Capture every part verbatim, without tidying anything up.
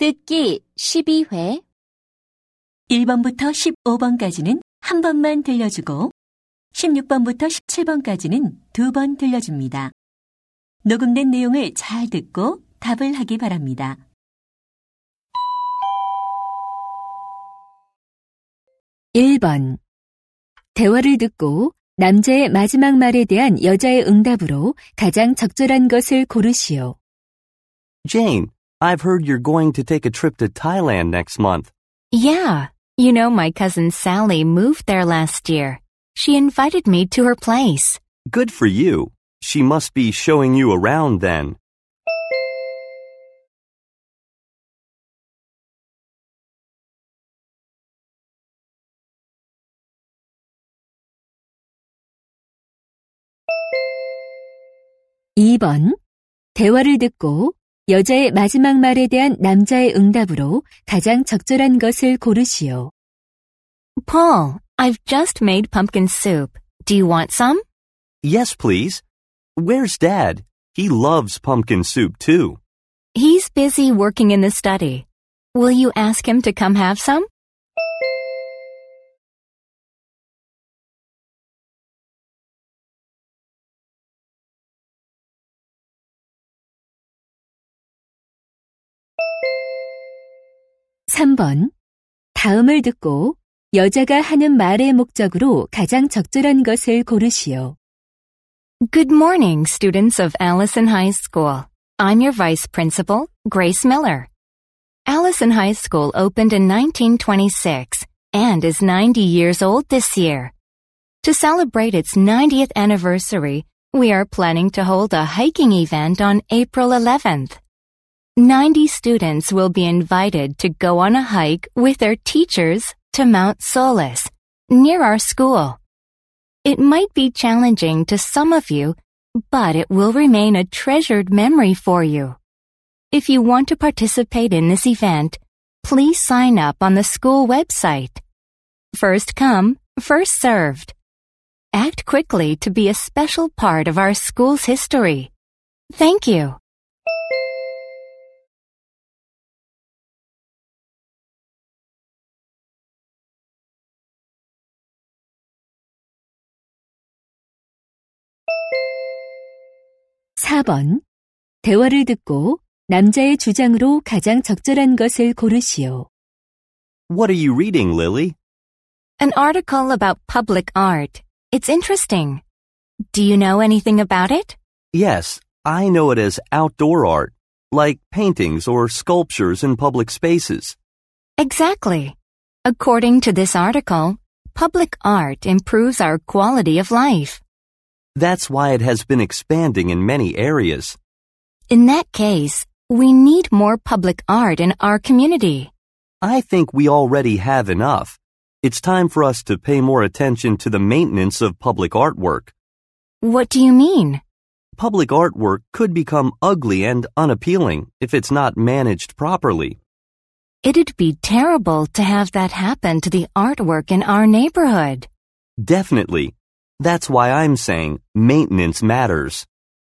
듣기 십이 회. 일 번부터 십오 번까지는 한 번만 들려주고 십육 번부터 십칠 번까지는 두 번 들려줍니다. 녹음된 내용을 잘 듣고 답을 하기 바랍니다. 일 번. 대화를 듣고 남자의 마지막 말에 대한 여자의 응답으로 가장 적절한 것을 고르시오. Jane, I've heard you're going to take a trip to Thailand next month. Yeah. You know, my cousin Sally moved there last year. She invited me to her place. Good for you. She must be showing you around then. 이 번. 대화를 듣고 여자의 마지막 말에 대한 남자의 응답으로 가장 적절한 것을 고르시오. Paul, I've just made pumpkin soup. Do you want some? Yes, please. Where's Dad? He loves pumpkin soup too. He's busy working in the study. Will you ask him to come have some? 삼 번. 다음을 듣고 여자가 하는 말의 목적으로 가장 적절한 것을 고르시오. Good morning, students of Allison High School. I'm your vice principal, Grace Miller. Allison High School opened in nineteen twenty-six and is ninety years old this year. To celebrate its ninetieth anniversary, we are planning to hold a hiking event on April eleventh. ninety students will be invited to go on a hike with their teachers to Mount Solis, near our school. It might be challenging to some of you, but it will remain a treasured memory for you. If you want to participate in this event, please sign up on the school website. First come, first served. Act quickly to be a special part of our school's history. Thank you. 사 번. 대화를 듣고 남자의 주장으로 가장 적절한 것을 고르시오. What are you reading, Lily? An article about public art. It's interesting. Do you know anything about it? Yes, I know it as outdoor art, like paintings or sculptures in public spaces. Exactly. According to this article, public art improves our quality of life. That's why it has been expanding in many areas. In that case, we need more public art in our community. I think we already have enough. It's time for us to pay more attention to the maintenance of public artwork. What do you mean? Public artwork could become ugly and unappealing if it's not managed properly. It'd be terrible to have that happen to the artwork in our neighborhood. Definitely. That's why I'm saying maintenance matters.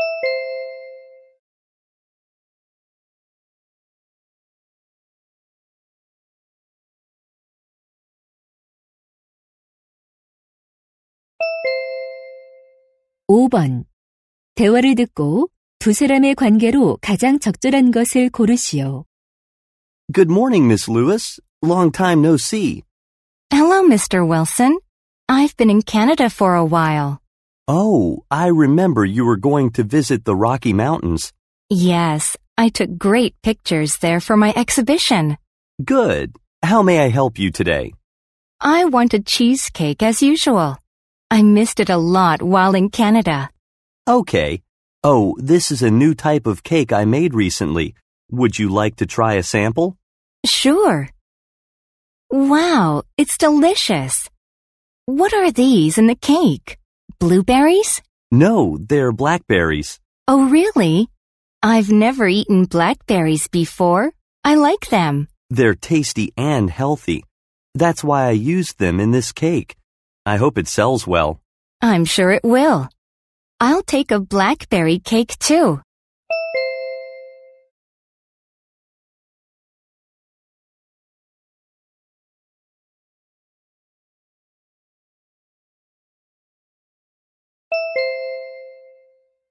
오 번. 대화를 듣고 두 사람의 관계로 가장 적절한 것을 고르시오. Good morning, Miss Lewis. Long time no see. Hello, Mister Wilson. I've been in Canada for a while. Oh, I remember you were going to visit the Rocky Mountains. Yes, I took great pictures there for my exhibition. Good. How may I help you today? I wanted cheesecake as usual. I missed it a lot while in Canada. Okay. Oh, this is a new type of cake I made recently. Would you like to try a sample? Sure. Wow, it's delicious. What are these in the cake? Blueberries? No, they're blackberries. Oh, really? I've never eaten blackberries before. I like them. They're tasty and healthy. That's why I used them in this cake. I hope it sells well. I'm sure it will. I'll take a blackberry cake too.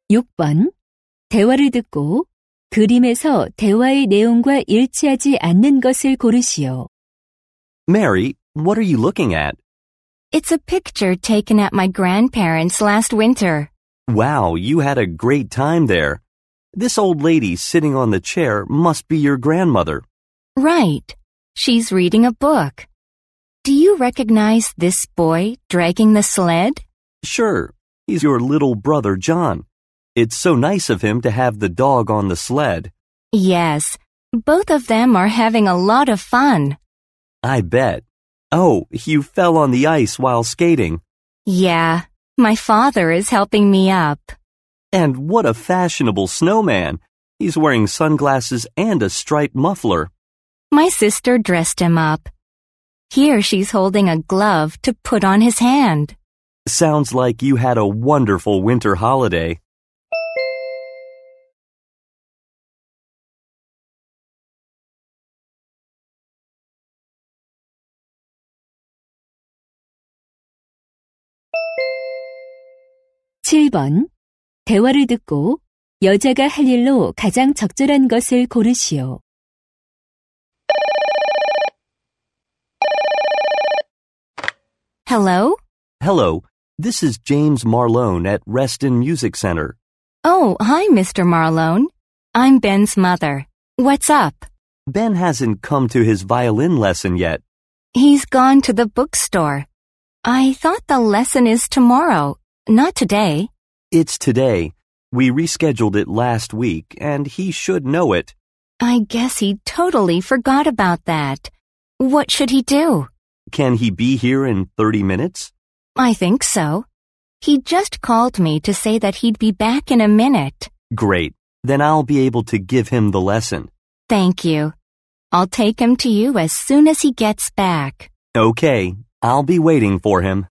육 번. 대화를 듣고 그림에서 대화의 내용과 일치하지 않는 것을 고르시오. Mary, what are you looking at? It's a picture taken at my grandparents' last winter. Wow, you had a great time there. This old lady sitting on the chair must be your grandmother. Right. She's reading a book. Do you recognize this boy dragging the sled? Sure, he's your little brother John. It's so nice of him to have the dog on the sled. Yes. Both of them are having a lot of fun. I bet. Oh, you fell on the ice while skating. Yeah. My father is helping me up. And what a fashionable snowman. He's wearing sunglasses and a striped muffler. My sister dressed him up. Here she's holding a glove to put on his hand. Sounds like you had a wonderful winter holiday. 칠 번. 대화를 듣고 여자가 할 일로 가장 적절한 것을 고르시오. Hello? Hello, this is James Marlone at Reston Music Center. Oh, hi, Mister Marlone. I'm Ben's mother. What's up? Ben hasn't come to his violin lesson yet. He's gone to the bookstore. I thought the lesson is tomorrow, not today. It's today. We rescheduled it last week, and he should know it. I guess he totally forgot about that. What should he do? Can he be here in thirty minutes? I think so. He just called me to say that he'd be back in a minute. Great. Then I'll be able to give him the lesson. Thank you. I'll take him to you as soon as he gets back. Okay. I'll be waiting for him.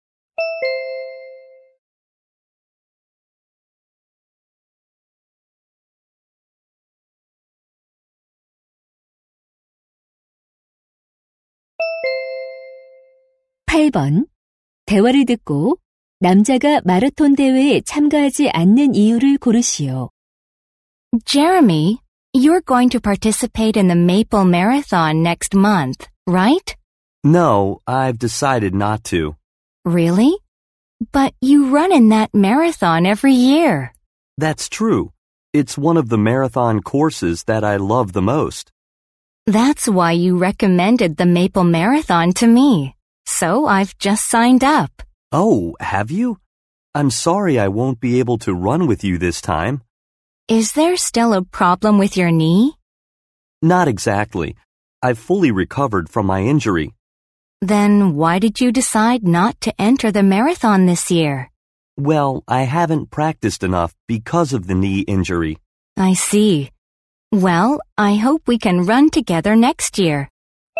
팔 번. 대화를 듣고 남자가 마라톤 대회에 참가하지 않는 이유를 고르시오. Jeremy, you're going to participate in the Maple Marathon next month, right? No, I've decided not to. Really? But you run in that marathon every year. That's true. It's one of the marathon courses that I love the most. That's why you recommended the Maple Marathon to me. So I've just signed up. Oh, have you? I'm sorry I won't be able to run with you this time. Is there still a problem with your knee? Not exactly. I've fully recovered from my injury. Then why did you decide not to enter the marathon this year? Well, I haven't practiced enough because of the knee injury. I see. Well, I hope we can run together next year.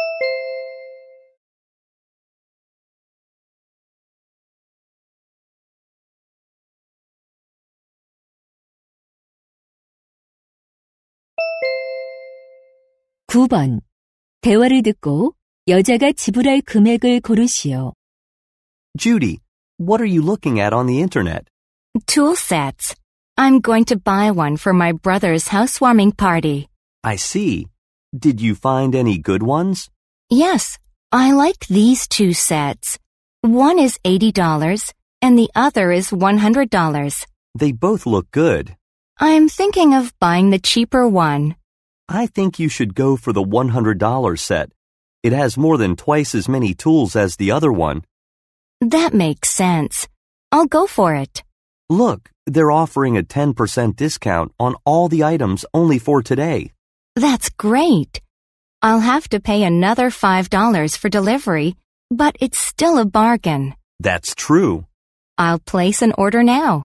구 번. 대화를 듣고 여자가 지불할 금액을 고르시오. Judy, what are you looking at on the internet? Tool sets. I'm going to buy one for my brother's housewarming party. I see. Did you find any good ones? Yes, I like these two sets. One is eighty dollars and the other is one hundred dollars. They both look good. I'm thinking of buying the cheaper one. I think you should go for the one hundred dollars set. It has more than twice as many tools as the other one. That makes sense. I'll go for it. Look, they're offering a ten percent discount on all the items only for today. That's great. I'll have to pay another five dollars for delivery, but it's still a bargain. That's true. I'll place an order now.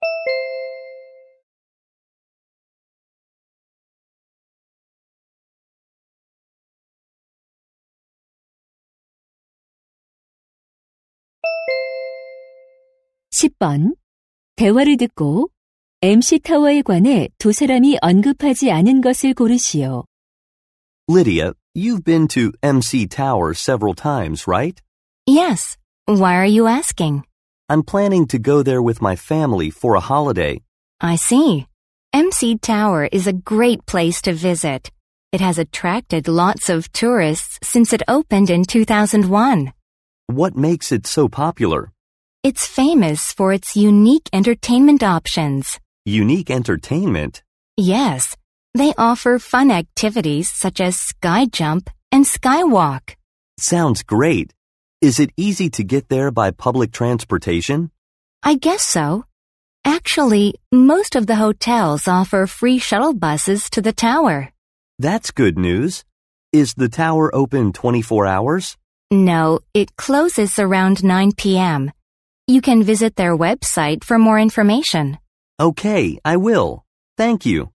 십 번. 대화를 듣고 엠씨 타워에 관해 두 사람이 언급하지 않은 것을 고르시오. Lydia, you've been to M C Tower several times, right? Yes. Why are you asking? I'm planning to go there with my family for a holiday. I see. M C Tower is a great place to visit. It has attracted lots of tourists since it opened in two thousand one. What makes it so popular? It's famous for its unique entertainment options. Unique entertainment? Yes, they offer fun activities such as sky jump and skywalk. Sounds great. Is it easy to get there by public transportation? I guess so. Actually, most of the hotels offer free shuttle buses to the tower. That's good news. Is the tower open twenty-four hours? No, it closes around nine p.m. You can visit their website for more information. Okay, I will. Thank you.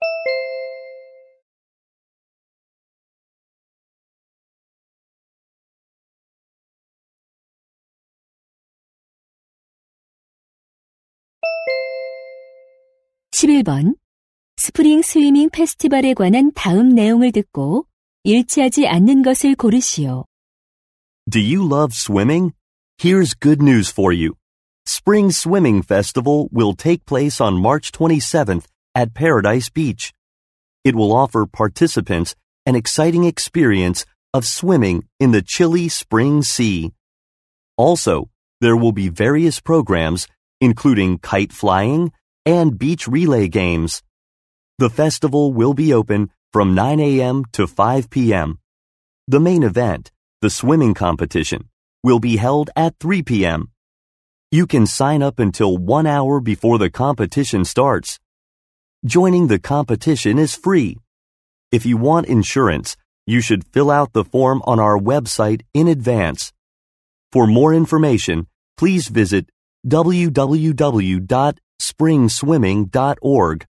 십일 번. 스프링 스위밍 페스티벌에 관한 다음 내용을 듣고 일치하지 않는 것을 고르시오. Do you love swimming? Here's good news for you. Spring Swimming Festival will take place on March twenty-seventh at Paradise Beach. It will offer participants an exciting experience of swimming in the chilly spring sea. Also, there will be various programs, including kite flying and beach relay games. The festival will be open from nine a.m. to five p.m. The main event, the swimming competition, will be held at three p.m. You can sign up until one hour before the competition starts. Joining the competition is free. If you want insurance, you should fill out the form on our website in advance. For more information, please visit w w w dot spring swimming dot org.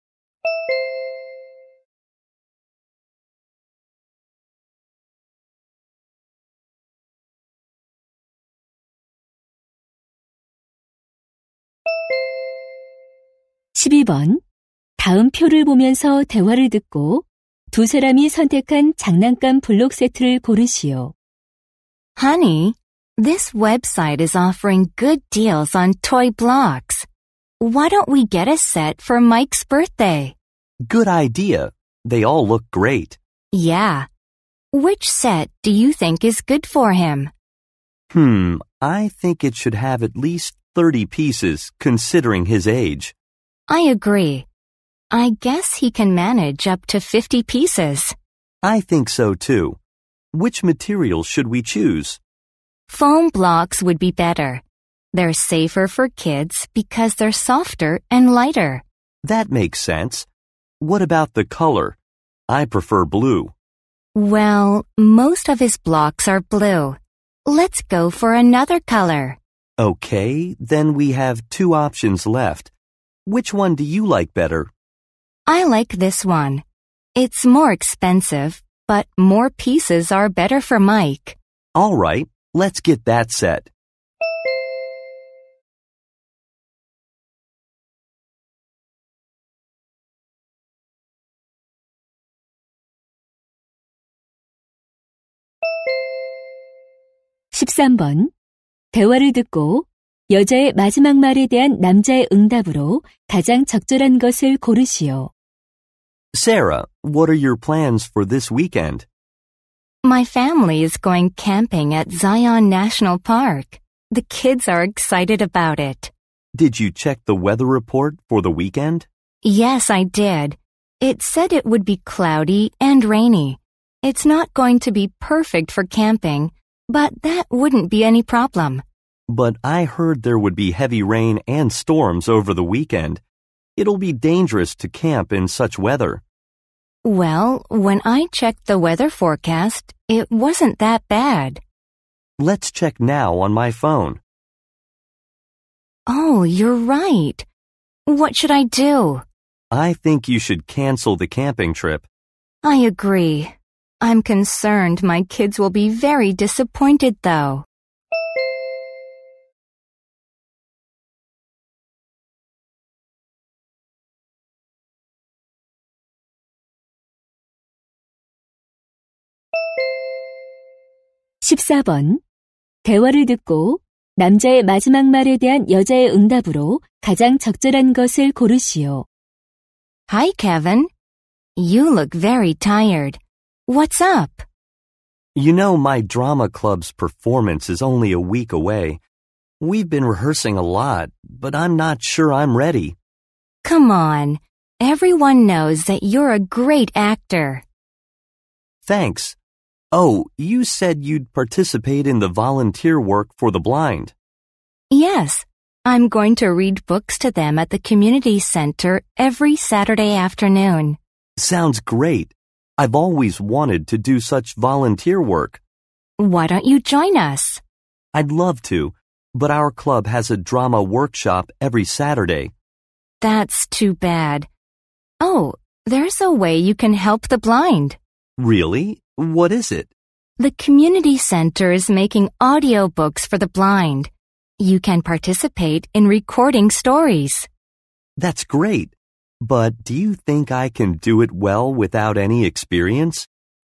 십이 번. 다음 표를 보면서 대화를 듣고 두 사람이 선택한 장난감 블록 세트를 고르시오. Honey, this website is offering good deals on toy blocks. Why don't we get a set for Mike's birthday? Good idea. They all look great. Yeah. Which set do you think is good for him? Hmm, I think it should have at least thirty pieces, considering his age. I agree. I guess he can manage up to fifty pieces. I think so too. Which material should we choose? Foam blocks would be better. They're safer for kids because they're softer and lighter. That makes sense. What about the color? I prefer blue. Well, most of his blocks are blue. Let's go for another color. Okay, then we have two options left. Which one do you like better? I like this one. It's more expensive, but more pieces are better for Mike. All right, let's get that set. 십삼 번. 대화를 듣고 여자의 마지막 말에 대한 남자의 응답으로 가장 적절한 것을 고르시오. Sarah, what are your plans for this weekend? My family is going camping at Zion National Park. The kids are excited about it. Did you check the weather report for the weekend? Yes, I did. It said it would be cloudy and rainy. It's not going to be perfect for camping, but that wouldn't be any problem. But I heard there would be heavy rain and storms over the weekend. It'll be dangerous to camp in such weather. Well, when I checked the weather forecast, it wasn't that bad. Let's check now on my phone. Oh, you're right. What should I do? I think you should cancel the camping trip. I agree. I'm concerned my kids will be very disappointed, though. 십사 번. 대화를 듣고 남자의 마지막 말에 대한 여자의 응답으로 가장 적절한 것을 고르시오. Hi, Kevin. You look very tired. What's up? You know, my drama club's performance is only a week away. We've been rehearsing a lot, but I'm not sure I'm ready. Come on. Everyone knows that you're a great actor. Thanks. Oh, you said you'd participate in the volunteer work for the blind. Yes, I'm going to read books to them at the community center every Saturday afternoon. Sounds great. I've always wanted to do such volunteer work. Why don't you join us? I'd love to, but our club has a drama workshop every Saturday. That's too bad. Oh, there's a way you can help the blind. Really? What is it? The community center is making audiobooks for the blind. You can participate in recording stories. That's great. But do you think I can do it well without any experience?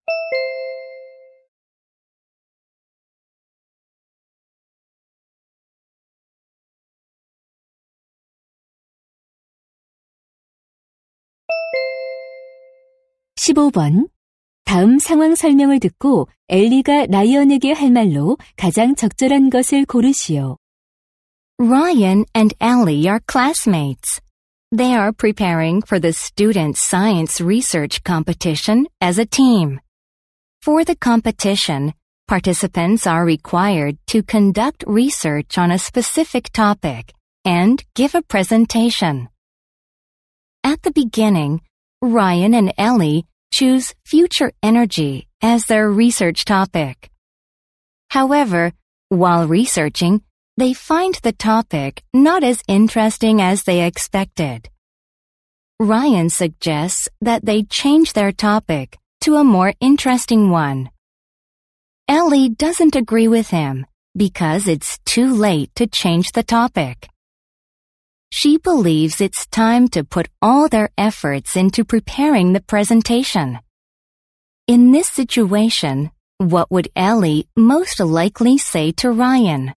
십오 번. 다음 상황 설명을 듣고 엘리가 라이언에게 할 말로 가장 적절한 것을 고르시오. Ryan and Ellie are classmates. They are preparing for the student science research competition as a team. For the competition, participants are required to conduct research on a specific topic and give a presentation. At the beginning, Ryan and Ellie choose future energy as their research topic. However, while researching, they find the topic not as interesting as they expected. Ryan suggests that they change their topic to a more interesting one. Ellie doesn't agree with him because it's too late to change the topic. She believes it's time to put all their efforts into preparing the presentation. In this situation, what would Ellie most likely say to Ryan?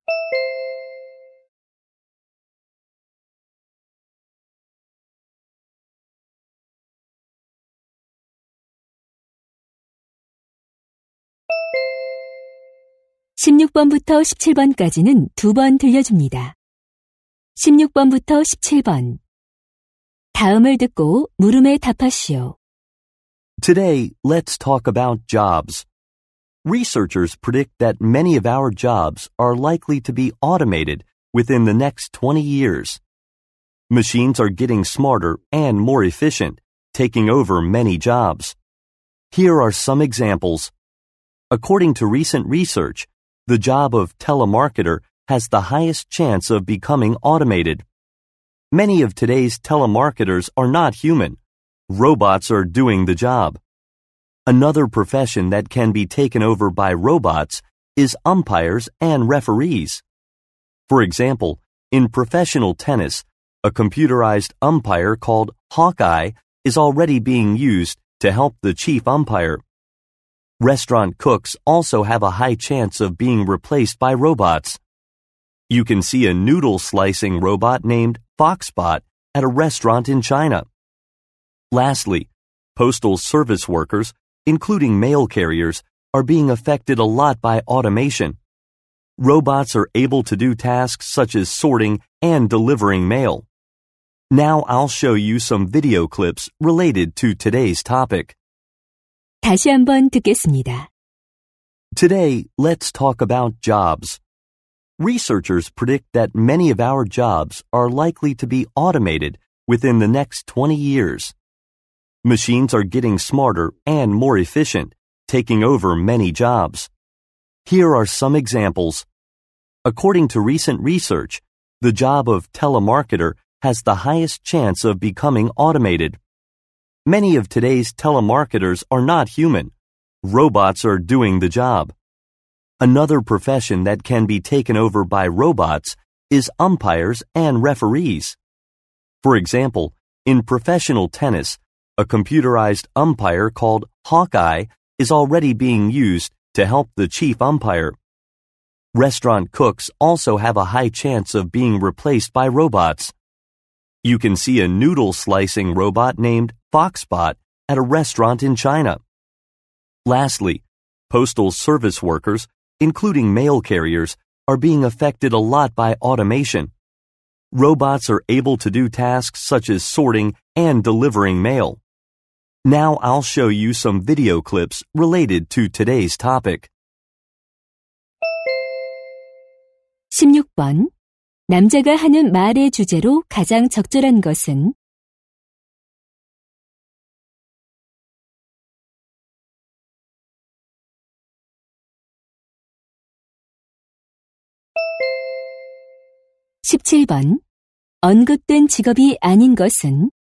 십육 번부터 십칠 번까지는 두 번 들려줍니다. 십육 번부터 십칠 번. 다음을 듣고 물음에 답하시오. Today, let's talk about jobs. Researchers predict that many of our jobs are likely to be automated within the next twenty years. Machines are getting smarter and more efficient, taking over many jobs. Here are some examples. According to recent research, the job of telemarketer has the highest chance of becoming automated. Many of today's telemarketers are not human. Robots are doing the job. Another profession that can be taken over by robots is umpires and referees. For example, in professional tennis, a computerized umpire called Hawkeye is already being used to help the chief umpire. Restaurant cooks also have a high chance of being replaced by robots. You can see a noodle slicing robot named Foxbot at a restaurant in China. Lastly, postal service workers, including mail carriers, are being affected a lot by automation. Robots are able to do tasks such as sorting and delivering mail. Now I'll show you some video clips related to today's topic. 다시 한번 듣겠습니다. Today, let's talk about jobs. Researchers predict that many of our jobs are likely to be automated within the next twenty years. Machines are getting smarter and more efficient, taking over many jobs. Here are some examples. According to recent research, the job of telemarketer has the highest chance of becoming automated. Many of today's telemarketers are not human. Robots are doing the job. Another profession that can be taken over by robots is umpires and referees. For example, in professional tennis, a computerized umpire called Hawkeye is already being used to help the chief umpire. Restaurant cooks also have a high chance of being replaced by robots. You can see a noodle slicing robot named Foxbot at a restaurant in China. Lastly, postal service workers, including mail carriers, are being affected a lot by automation. Robots are able to do tasks such as sorting and delivering mail. Now I'll show you some video clips related to today's topic. 십육 번. 남자가 하는 말의 주제로 가장 적절한 것은? 십칠 번. 언급된 직업이 아닌 것은?